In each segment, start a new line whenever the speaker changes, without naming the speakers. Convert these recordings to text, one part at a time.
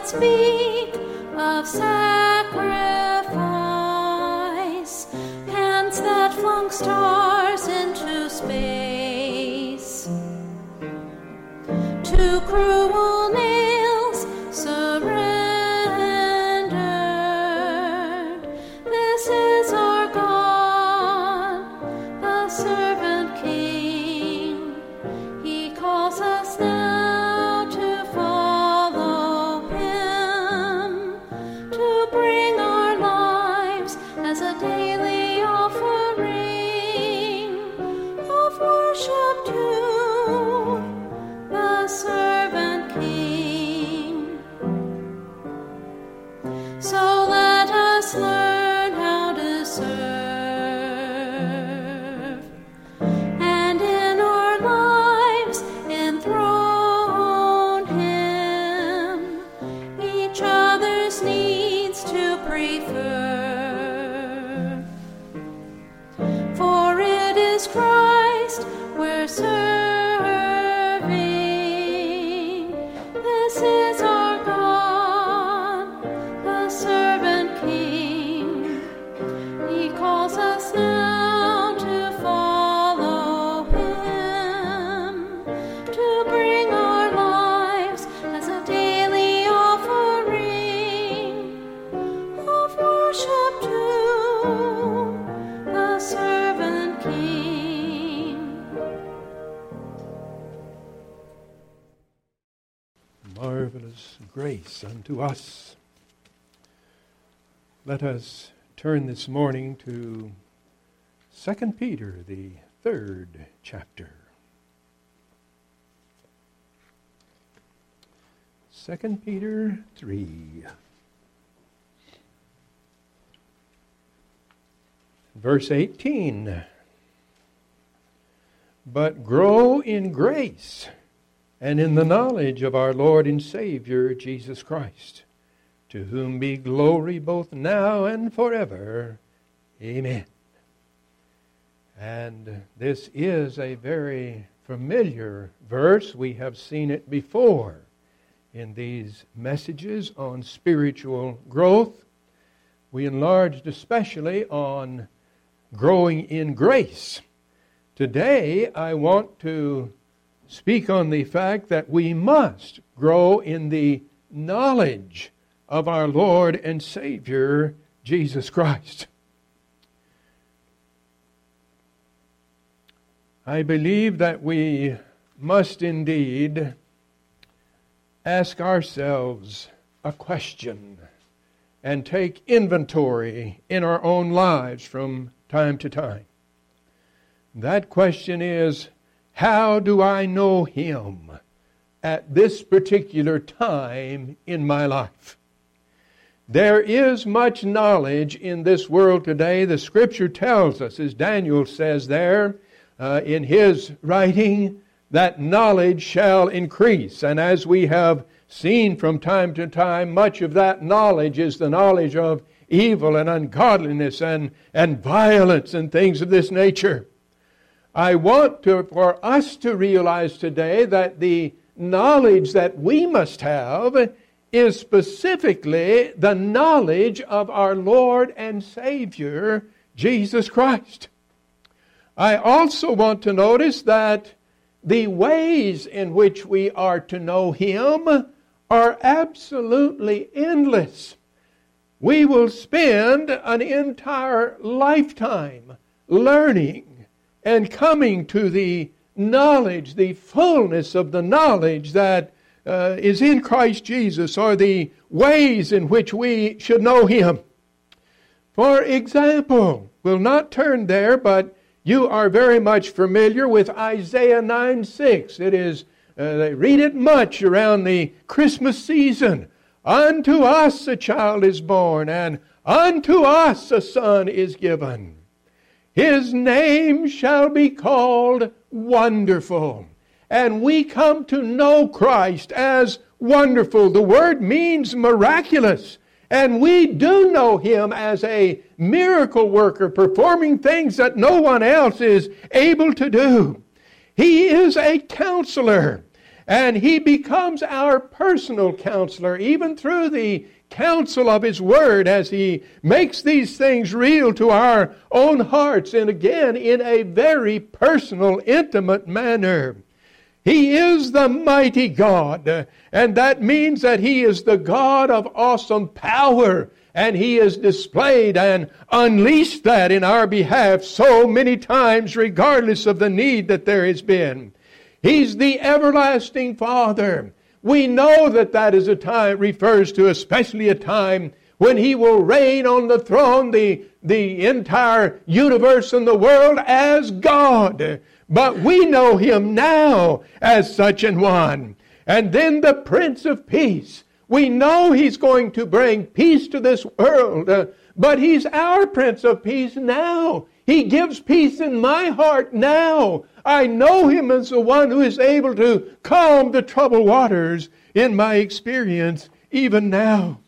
speak of sacrifice, hands that flung stars into space, to cruel nails surrendered. This is our God, the servant King. He calls us now to follow Him, to bring our lives as a daily offering of worship to the servant King. So let us learn how to serve, and in our lives enthrone Him, each other's needs to prefer. For it is Christ we're serving. This is our God, the servant King. He calls us now to follow Him, to bring our lives as a daily offering of worship to the servant King.
Marvelous grace unto us. Let us turn this morning to 2 Peter, the 3rd chapter. 2 Peter 3. Verse 18. But grow in grace and in the knowledge of our Lord and Savior, Jesus Christ, to whom be glory both now and forever. Amen. And this is a very familiar verse. We have seen it before in these messages on spiritual growth. We enlarged especially on growing in grace. Today I want to speak on the fact that we must grow in the knowledge of our Lord and Savior, Jesus Christ. I believe that we must indeed ask ourselves a question and take inventory in our own lives from time to time. That question is, how do I know Him at this particular time in my life? There is much knowledge in this world today. The Scripture tells us, as Daniel says there in his writing, that knowledge shall increase. And as we have seen from time to time, much of that knowledge is the knowledge of evil and ungodliness and violence and things of this nature. I want for us to realize today that the knowledge that we must have is specifically the knowledge of our Lord and Savior, Jesus Christ. I also want to notice that the ways in which we are to know Him are absolutely endless. We will spend an entire lifetime learning and coming to the knowledge, the fullness of the knowledge that is in Christ Jesus, or the ways in which we should know Him. For example, we'll not turn there, but you are very much familiar with Isaiah 9:6. It is, they read it much around the Christmas season. Unto us a child is born, and unto us a son is given. His name shall be called Wonderful. And we come to know Christ as wonderful. The word means miraculous. And we do know Him as a miracle worker, performing things that no one else is able to do. He is a counselor. And He becomes our personal counselor, even through the counsel of His Word, as He makes these things real to our own hearts, and again in a very personal, intimate manner. He is the mighty God, and that means that He is the God of awesome power, and He has displayed and unleashed that in our behalf so many times, regardless of the need that there has been. He's the everlasting Father. We know that that is a time, refers to especially a time when He will reign on the throne, the entire universe and the world as God. But we know Him now as such an one. And then the Prince of Peace. We know He's going to bring peace to this world, but He's our Prince of Peace now. He gives peace in my heart now. I know Him as the one who is able to calm the troubled waters in my experience even now.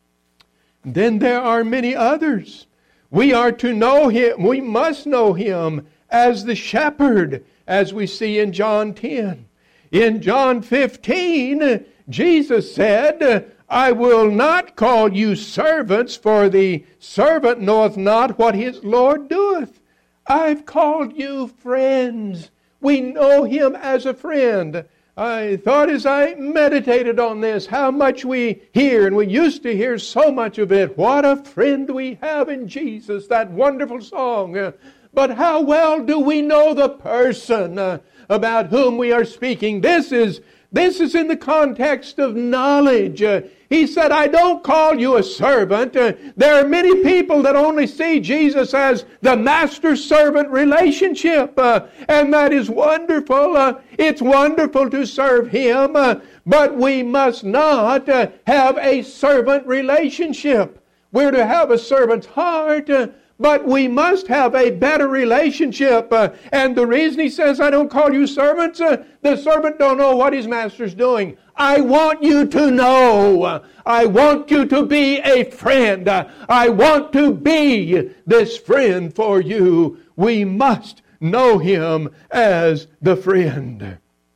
Then there are many others. We are to know Him. We must know Him as the shepherd, as we see in John 10. In John 15, Jesus said, I will not call you servants, for the servant knoweth not what his Lord doeth. I've called you friends. We know Him as a friend. I thought as I meditated on this, how much we hear, and we used to hear so much of it. What a friend we have in Jesus, that wonderful song. But how well do we know the person about whom we are speaking? This is in the context of knowledge. He said, I don't call you a servant. There are many people that only see Jesus as the master-servant relationship. And that is wonderful. It's wonderful to serve Him. But we must not have a servant relationship. We're to have a servant's heart. But we must have a better relationship. And the reason He says, I don't call you servants, the servant don't know what his master's doing. I want you to know. I want you to be a friend. I want to be this friend for you. We must know Him as the friend.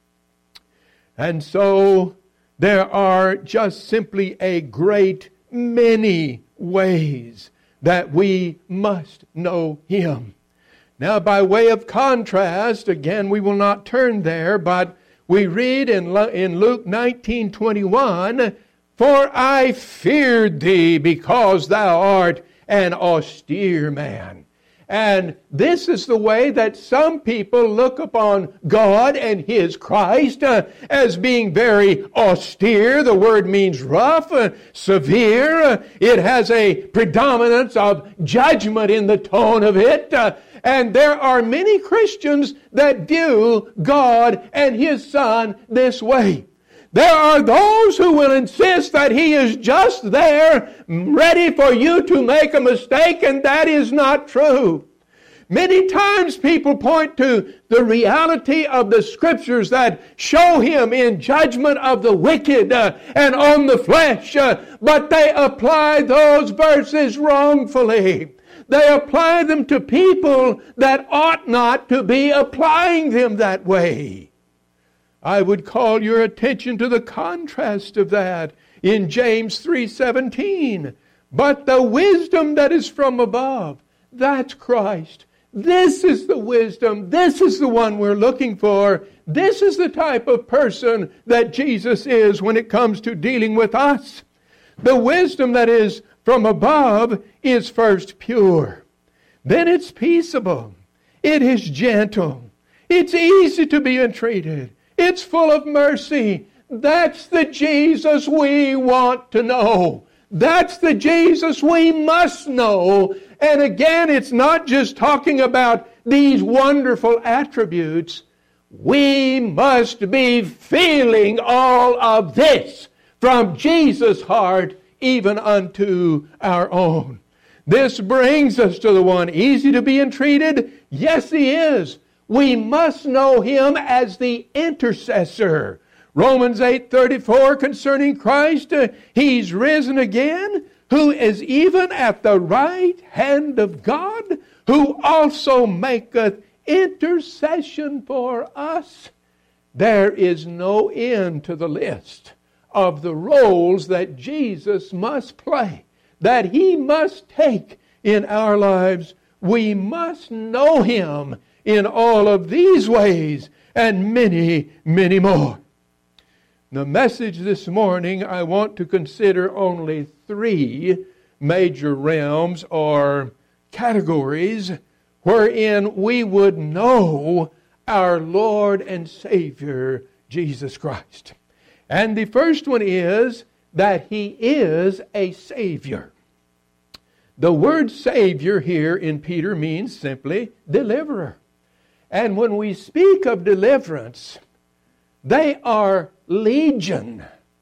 And so there are just simply a great many ways that we must know Him. Now, by way of contrast, again, we will not turn there, but we read in Luke 19:21, For I feared thee because thou art an austere man. And this is the way that some people look upon God and His Christ as being very austere. The word means rough, severe. It has a predominance of judgment in the tone of it. And there are many Christians that view God and His Son this way. There are those who will insist that He is just there, ready for you to make a mistake, and that is not true. Many times people point to the reality of the Scriptures that show Him in judgment of the wicked and on the flesh, but they apply those verses wrongfully. They apply them to people that ought not to be applying them that way. I would call your attention to the contrast of that in James 3:17. But the wisdom that is from above, that's Christ. This is the wisdom. This is the one we're looking for. This is the type of person that Jesus is when it comes to dealing with us. The wisdom that is from above is first pure. Then it's peaceable. It is gentle. It's easy to be entreated. It's full of mercy. That's the Jesus we want to know. That's the Jesus we must know. And again, it's not just talking about these wonderful attributes. We must be feeling all of this from Jesus' heart even unto our own. This brings us to the one easy to be entreated. Yes, He is. We must know Him as the intercessor. Romans 8:34 concerning Christ, He's risen again, who is even at the right hand of God, who also maketh intercession for us. There is no end to the list of the roles that Jesus must play, that He must take in our lives. We must know Him in all of these ways and many, many more. The message this morning, I want to consider only 3 major realms or categories wherein we would know our Lord and Savior, Jesus Christ. And the first one is that He is a Savior. The word Savior here in Peter means simply deliverer. And when we speak of deliverance, they are legion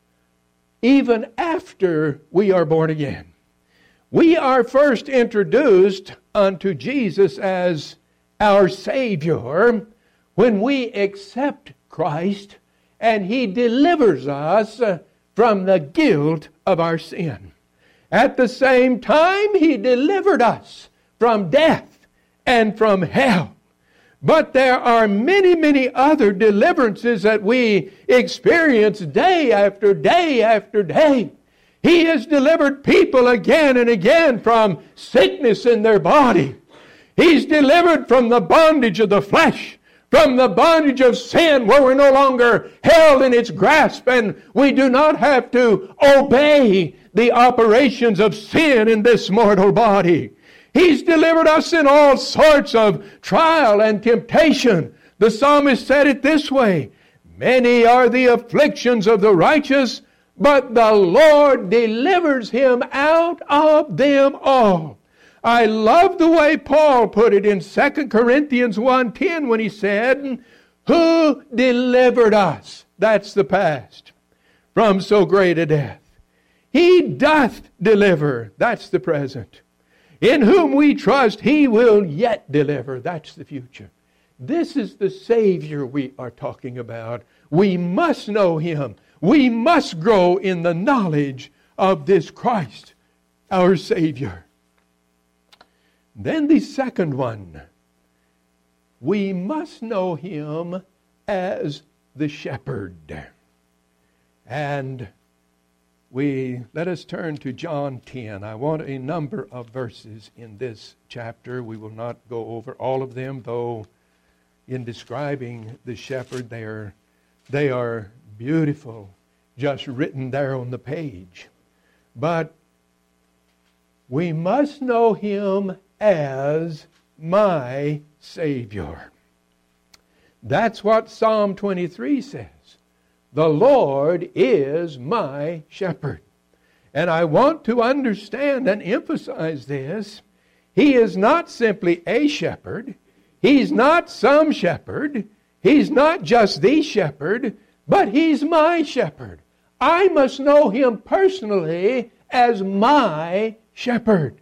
even after we are born again. We are first introduced unto Jesus as our Savior when we accept Christ and He delivers us from the guilt of our sin. At the same time, He delivered us from death and from hell. But there are many, many other deliverances that we experience day after day after day. He has delivered people again and again from sickness in their body. He's delivered from the bondage of the flesh, from the bondage of sin, where we're no longer held in its grasp and we do not have to obey the operations of sin in this mortal body. He's delivered us in all sorts of trial and temptation. The psalmist said it this way, "Many are the afflictions of the righteous, but the Lord delivers him out of them all." I love the way Paul put it in 2 Corinthians 1:10 when he said, "Who delivered us," that's the past, "from so great a death? He doth deliver," that's the present. "In whom we trust, He will yet deliver," that's the future. This is the Savior we are talking about. We must know Him. We must grow in the knowledge of this Christ, our Savior. Then the second one, we must know Him as the Shepherd. And let us turn to John 10. I want a number of verses in this chapter. We will not go over all of them, though in describing the shepherd, they are beautiful, just written there on the page. But we must know Him as my Savior. That's what Psalm 23 says. The Lord is my shepherd. And I want to understand and emphasize this. He is not simply a shepherd. He's not some shepherd. He's not just the shepherd, but He's my shepherd. I must know Him personally as my shepherd.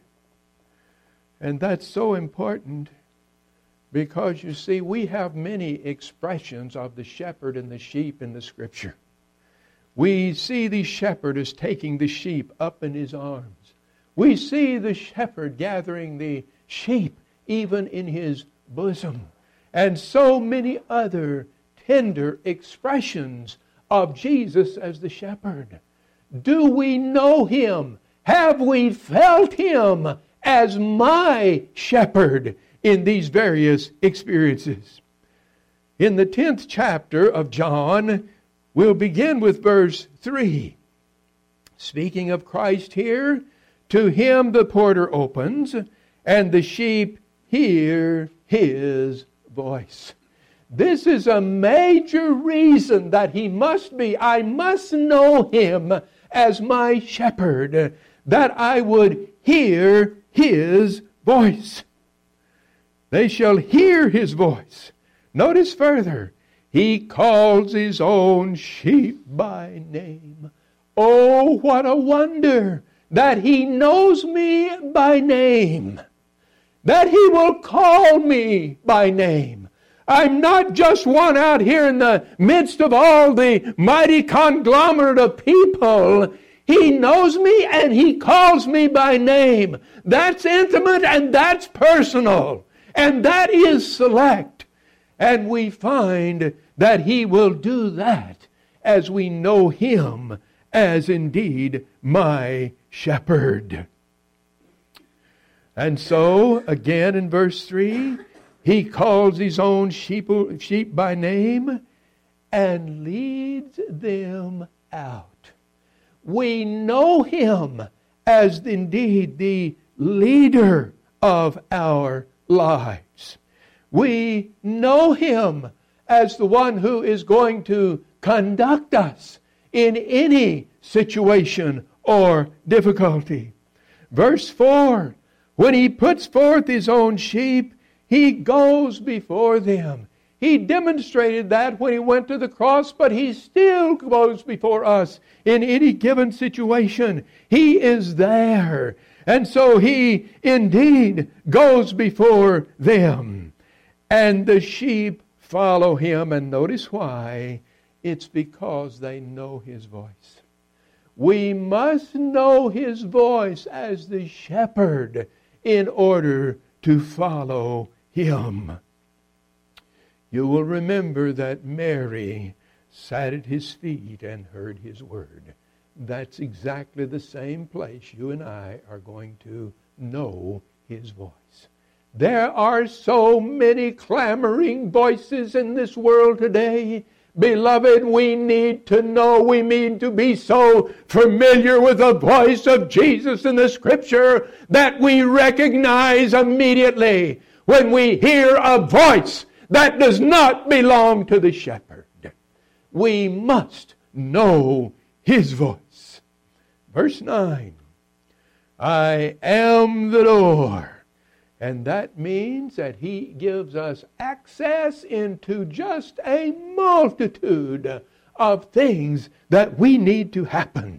And that's so important because, you see, we have many expressions of the shepherd and the sheep in the Scripture. We see the shepherd as taking the sheep up in his arms. We see the shepherd gathering the sheep even in his bosom. And so many other tender expressions of Jesus as the shepherd. Do we know Him? Have we felt Him as my shepherd in these various experiences? In the 10th chapter of John, we'll begin with verse 3. Speaking of Christ here, "To Him the porter opens, and the sheep hear His voice." This is a major reason that I must know Him as my shepherd, that I would hear His voice. They shall hear His voice. Notice further, He calls His own sheep by name. Oh, what a wonder that He knows me by name. That He will call me by name. I'm not just one out here in the midst of all the mighty conglomerate of people. He knows me and He calls me by name. That's intimate and that's personal. And that is select. And we find that He will do that as we know Him as indeed my shepherd. And so, again in verse 3, He calls His own sheep by name and leads them out. We know Him as indeed the leader of our lives. We know Him as the one who is going to conduct us in any situation or difficulty. Verse 4, when He puts forth His own sheep, He goes before them. He demonstrated that when He went to the cross, but He still goes before us in any given situation. He is there. And so He indeed goes before them. And the sheep follow Him. And notice why. It's because they know His voice. We must know His voice as the shepherd in order to follow Him. You will remember that Mary sat at His feet and heard His word. That's exactly the same place you and I are going to know His voice. There are so many clamoring voices in this world today. Beloved, we need to know, we need to be so familiar with the voice of Jesus in the Scripture that we recognize immediately when we hear a voice that does not belong to the shepherd. We must know His voice. Verse 9, I am the door. And that means that He gives us access into just a multitude of things that we need to happen.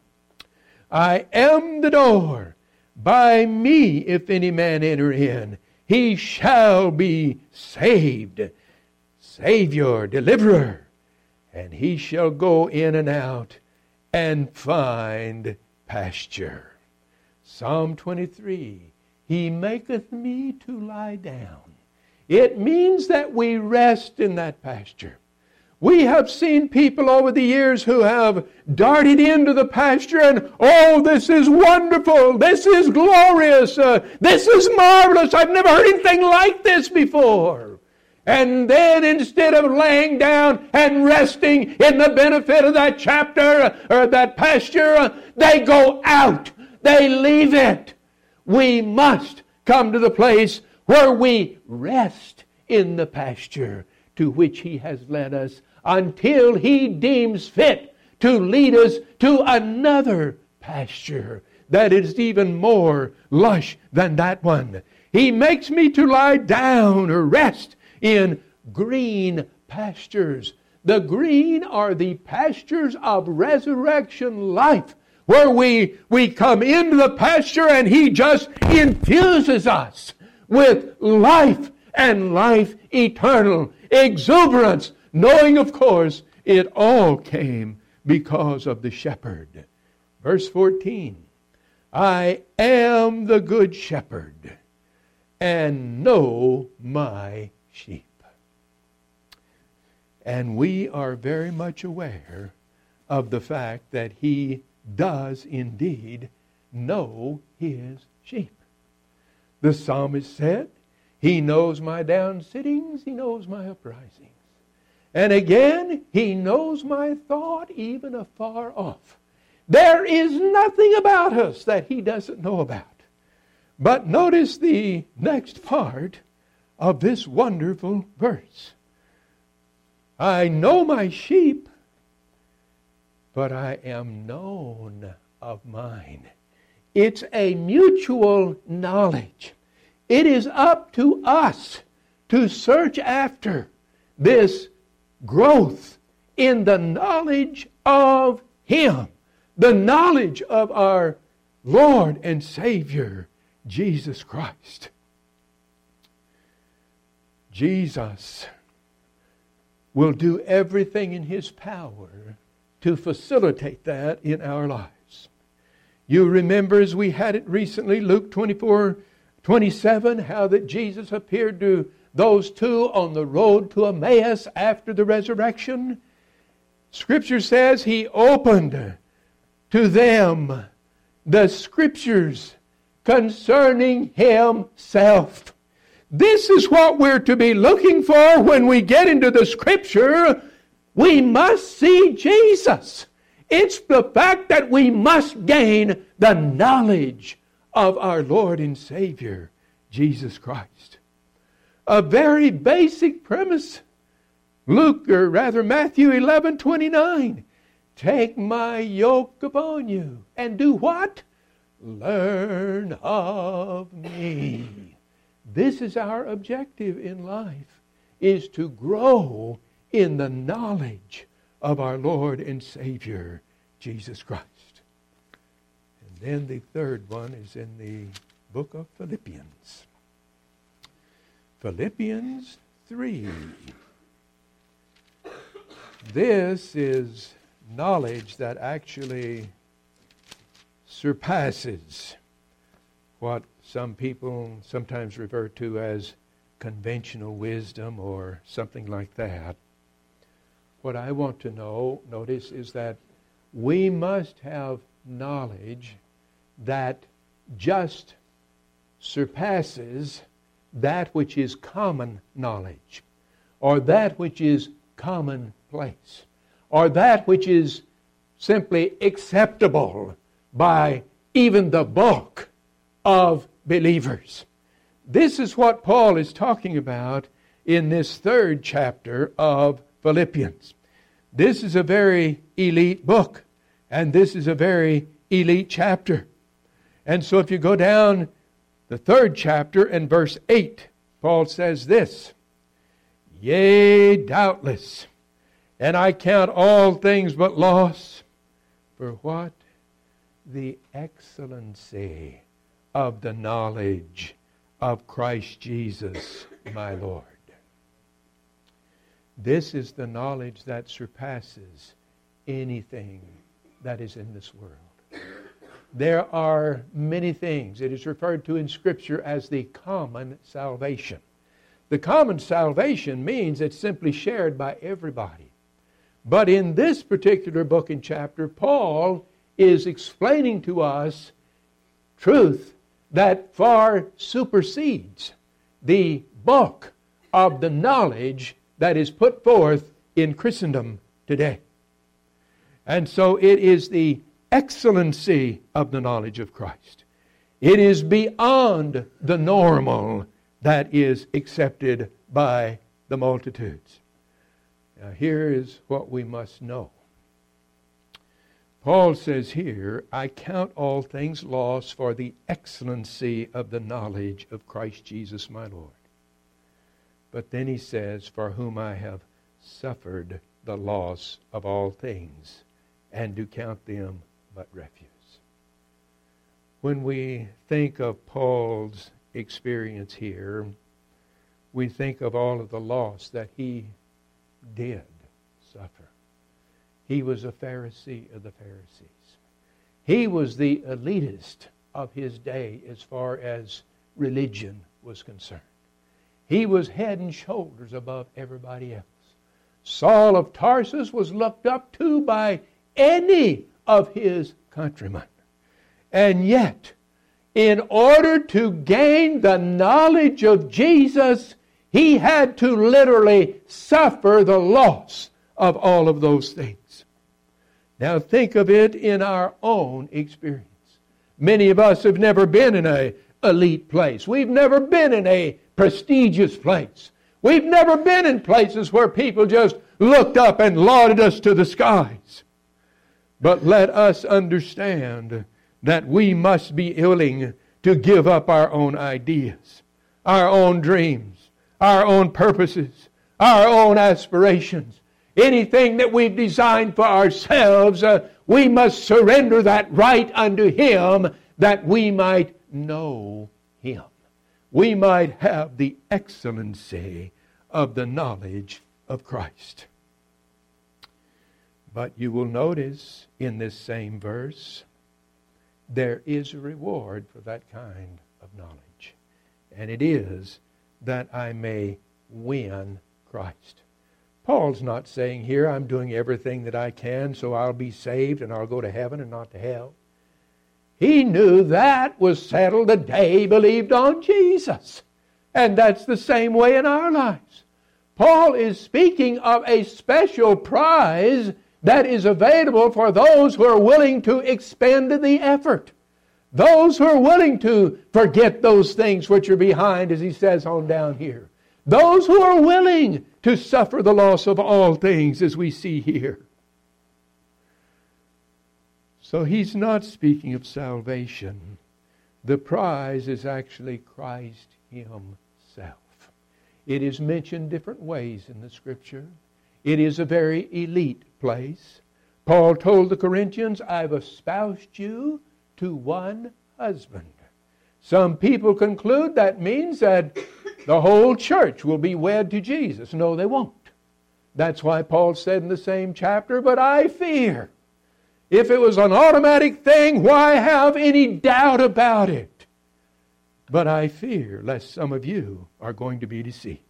I am the door. By me, if any man enter in, he shall be saved. Savior, deliverer. And he shall go in and out and find pasture. Psalm 23. He maketh me to lie down. It means that we rest in that pasture. We have seen people over the years who have darted into the pasture and, oh, this is wonderful, this is glorious, this is marvelous, I've never heard anything like this before. And then instead of laying down and resting in the benefit of that chapter or that pasture, they go out, they leave it. We must come to the place where we rest in the pasture to which He has led us until He deems fit to lead us to another pasture that is even more lush than that one. He makes me to lie down or rest in green pastures. The green are the pastures of resurrection life, where we come into the pasture and He just infuses us with life and life eternal, exuberance, knowing, of course, it all came because of the shepherd. Verse 14, I am the good shepherd and know my sheep. And we are very much aware of the fact that He does indeed know His sheep. The psalmist said, He knows my down sittings, He knows my uprisings. And again, He knows my thought even afar off. There is nothing about us that He doesn't know about. But notice the next part of this wonderful verse. I know my sheep, but I am known of mine. It's a mutual knowledge. It is up to us to search after this growth in the knowledge of Him, the knowledge of our Lord and Savior, Jesus Christ. Jesus will do everything in His power to facilitate that in our lives. You remember, as we had it recently, Luke 24:27, how that Jesus appeared to those two on the road to Emmaus after the resurrection, Scripture says He opened to them the Scriptures concerning Himself. This is what we're to be looking for when we get into the Scripture. We must see Jesus. It's the fact that we must gain the knowledge of our Lord and Savior, Jesus Christ. A very basic premise. Matthew 11:29. Take my yoke upon you and do what? Learn of me. This is our objective in life, is to grow in the knowledge of our Lord and Savior, Jesus Christ. And then the third one is in the book of Philippians. Philippians 3. This is knowledge that actually surpasses what some people sometimes refer to as conventional wisdom or something like that. What I want to notice, is that we must have knowledge that just surpasses that which is common knowledge, or that which is commonplace, or that which is simply acceptable by even the bulk of believers. This is what Paul is talking about in this third chapter of Philippians. This is a very elite book, and this is a very elite chapter. And so if you go down the third chapter and verse 8, Paul says this, Yea, doubtless, and I count all things but loss, for what? The excellency of the knowledge of Christ Jesus, my Lord. This is the knowledge that surpasses anything that is in this world. There are many things. It is referred to in Scripture as the common salvation. The common salvation means it's simply shared by everybody. But in this particular book and chapter, Paul is explaining to us truth that far supersedes the bulk of the knowledge that is put forth in Christendom today. And so it is the excellency of the knowledge of Christ. It is beyond the normal that is accepted by the multitudes. Now here is what we must know. Paul says here, I count all things lost for the excellency of the knowledge of Christ Jesus my Lord. But then he says, for whom I have suffered the loss of all things, and do count them but refuse. When we think of Paul's experience here, we think of all of the loss that he did suffer. He was a Pharisee of the Pharisees. He was the elitist of his day as far as religion was concerned. He was head and shoulders above everybody else. Saul of Tarsus was looked up to by any of his countrymen. And yet, in order to gain the knowledge of Jesus, he had to literally suffer the loss of all of those things. Now think of it in our own experience. Many of us have never been in an elite place. We've never been in a prestigious place. We've never been in places where people just looked up and lauded us to the skies. But let us understand that we must be willing to give up our own ideas, our own dreams, our own purposes, our own aspirations. Anything that we've designed for ourselves, we must surrender that right unto Him, that we might know Him. We might have the excellency of the knowledge of Christ. But you will notice in this same verse, there is a reward for that kind of knowledge. And it is that I may win Christ. Paul's not saying here, I'm doing everything that I can so I'll be saved and I'll go to heaven and not to hell. He knew that was settled the day he believed on Jesus. And that's the same way in our lives. Paul is speaking of a special prize that is available for those who are willing to expend the effort. Those who are willing to forget those things which are behind, as he says on down here. Those who are willing to suffer the loss of all things, as we see here. So he's not speaking of salvation. The prize is actually Christ himself. It is mentioned different ways in the Scripture. It is a very elite place. Paul told the Corinthians, I've espoused you to one husband. Some people conclude that means that the whole church will be wed to Jesus. No, they won't. That's why Paul said in the same chapter, but I fear. If it was an automatic thing, why have any doubt about it? But I fear lest some of you are going to be deceived.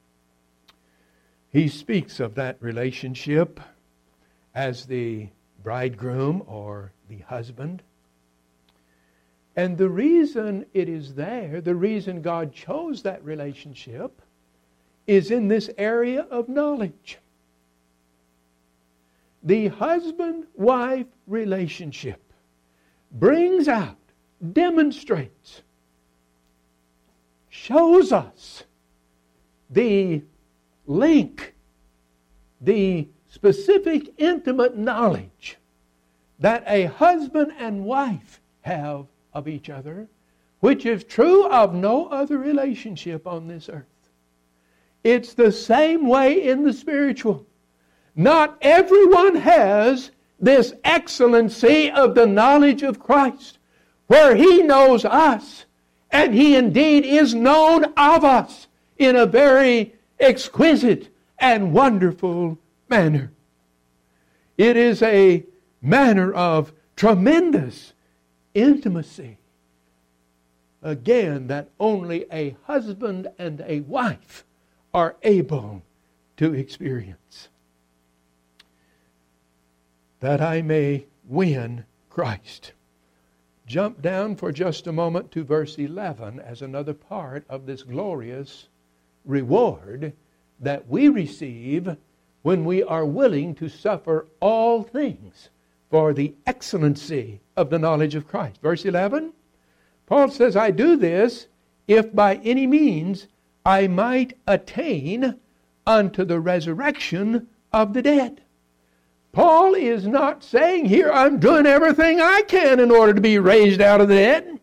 He speaks of that relationship as the bridegroom or the husband. And the reason it is there, the reason God chose that relationship, is in this area of knowledge. The husband-wife relationship brings out, demonstrates, shows us the link, the specific intimate knowledge that a husband and wife have of each other, which is true of no other relationship on this earth. It's the same way in the spiritual. Not everyone has this excellency of the knowledge of Christ, where He knows us, and He indeed is known of us in a very exquisite and wonderful manner. It is a manner of tremendous intimacy. Again, that only a husband and a wife are able to experience. That I may win Christ. Jump down for just a moment to verse 11 as another part of this glorious reward that we receive when we are willing to suffer all things for the excellency of the knowledge of Christ. Verse 11, Paul says, I do this if by any means I might attain unto the resurrection of the dead. Paul is not saying here, I'm doing everything I can in order to be raised out of the dead.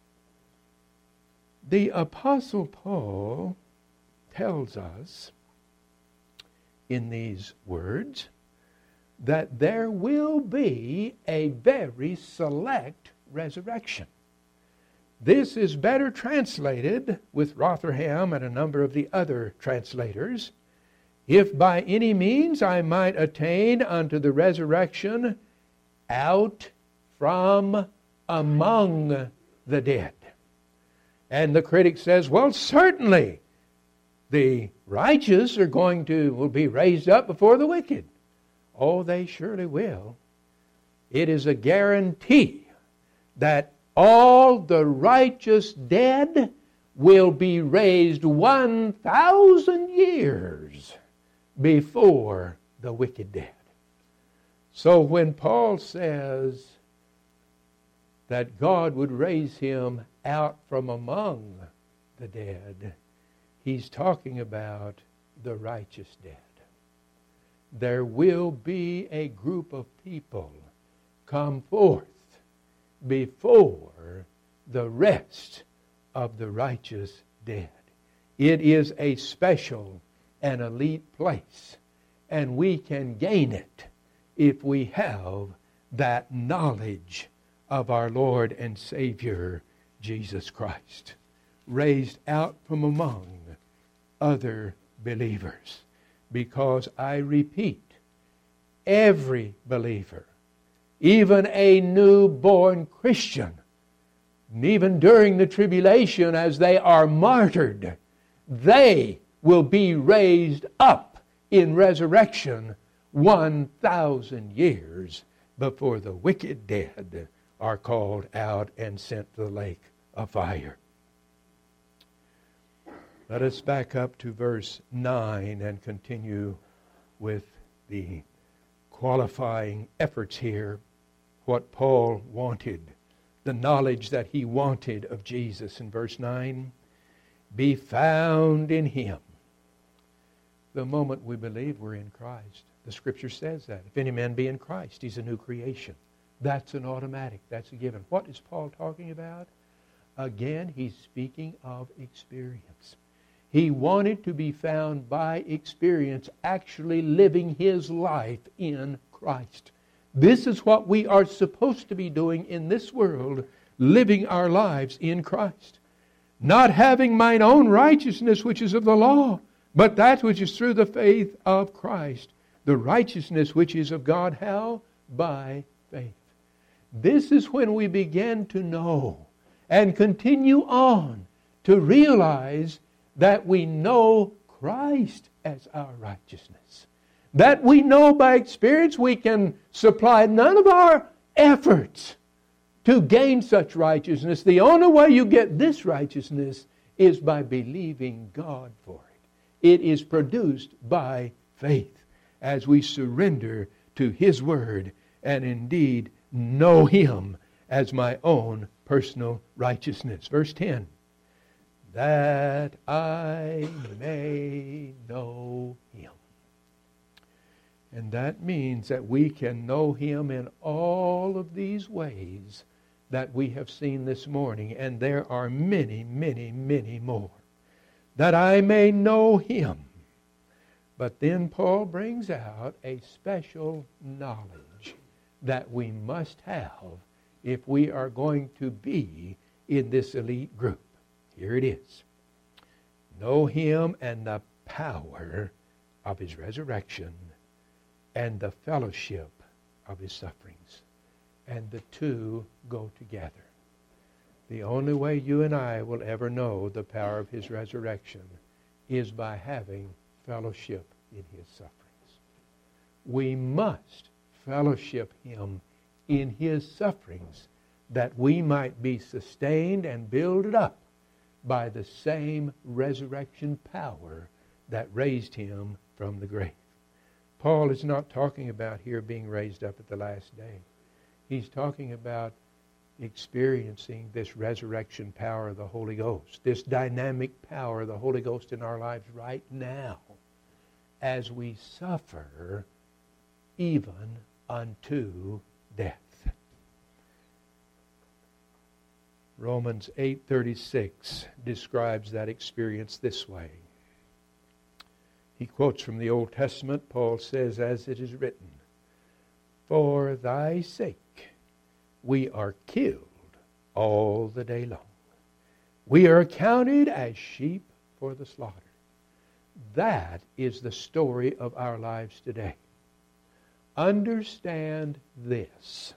The Apostle Paul tells us in these words that there will be a very select resurrection. This is better translated with Rotherham and a number of the other translators. If by any means I might attain unto the resurrection out from among the dead. And the critic says, well, certainly the righteous will be raised up before the wicked. Oh, they surely will. It is a guarantee that all the righteous dead will be raised 1,000 years before the wicked dead. So when Paul says that God would raise him out from among the dead, he's talking about the righteous dead. There will be a group of people come forth before the rest of the righteous dead. It is a special and elite place, and we can gain it if we have that knowledge of our Lord and Savior, Jesus Christ, raised out from among other believers. Because I repeat, every believer, even a newborn Christian, and even during the tribulation as they are martyred, they will be raised up in resurrection 1,000 years before the wicked dead are called out and sent to the lake of fire. Let us back up to verse 9 and continue with the qualifying efforts here. What Paul wanted, the knowledge that he wanted of Jesus in verse 9. Be found in Him. The moment we believe, we're in Christ. The Scripture says that. If any man be in Christ, he's a new creation. That's an automatic. That's a given. What is Paul talking about? Again, he's speaking of experience. He wanted to be found by experience, actually living his life in Christ. This is what we are supposed to be doing in this world, living our lives in Christ. Not having mine own righteousness which is of the law, but that which is through the faith of Christ. The righteousness which is of God, how? By faith. This is when we begin to know and continue on to realize that we know Christ as our righteousness. That we know by experience we can supply none of our efforts to gain such righteousness. The only way you get this righteousness is by believing God for it. It is produced by faith as we surrender to His Word and indeed know Him as my own personal righteousness. Verse 10. That I may know Him. And that means that we can know Him in all of these ways that we have seen this morning. And there are many, many, many more. That I may know Him. But then Paul brings out a special knowledge that we must have if we are going to be in this elite group. Here it is. Know Him and the power of His resurrection and the fellowship of His sufferings. And the two go together. The only way you and I will ever know the power of His resurrection is by having fellowship in His sufferings. We must fellowship Him in His sufferings that we might be sustained and builded up by the same resurrection power that raised Him from the grave. Paul is not talking about here being raised up at the last day. He's talking about experiencing this resurrection power of the Holy Ghost, this dynamic power of the Holy Ghost in our lives right now as we suffer even unto death. Romans 8:36 describes that experience this way. He quotes from the Old Testament. Paul says, as it is written, for thy sake we are killed all the day long. We are accounted as sheep for the slaughter. That is the story of our lives today. Understand this.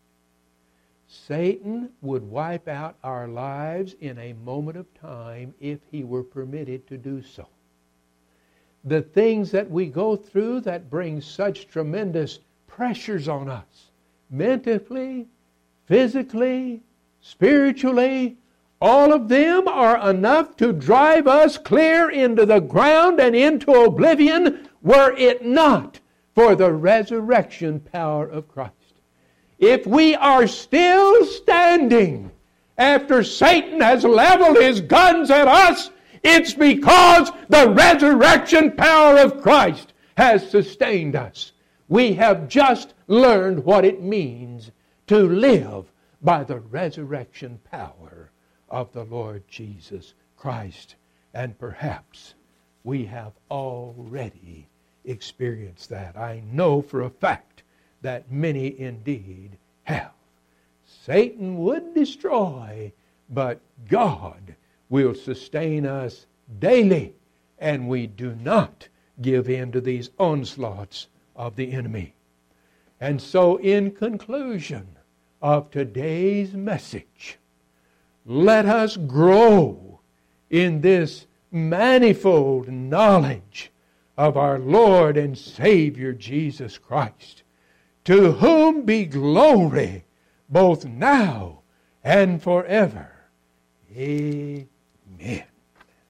Satan would wipe out our lives in a moment of time if he were permitted to do so. The things that we go through that bring such tremendous pressures on us, mentally, physically, spiritually, all of them are enough to drive us clear into the ground and into oblivion were it not for the resurrection power of Christ. If we are still standing after Satan has leveled his guns at us, it's because the resurrection power of Christ has sustained us. We have just learned what it means to live by the resurrection power of the Lord Jesus Christ. And perhaps we have already experienced that. I know for a fact that many indeed have. Satan would destroy, but God will sustain us daily, and we do not give in to these onslaughts of the enemy. And so, in conclusion of today's message, let us grow in this manifold knowledge of our Lord and Savior Jesus Christ, to whom be glory both now and forever. Amen.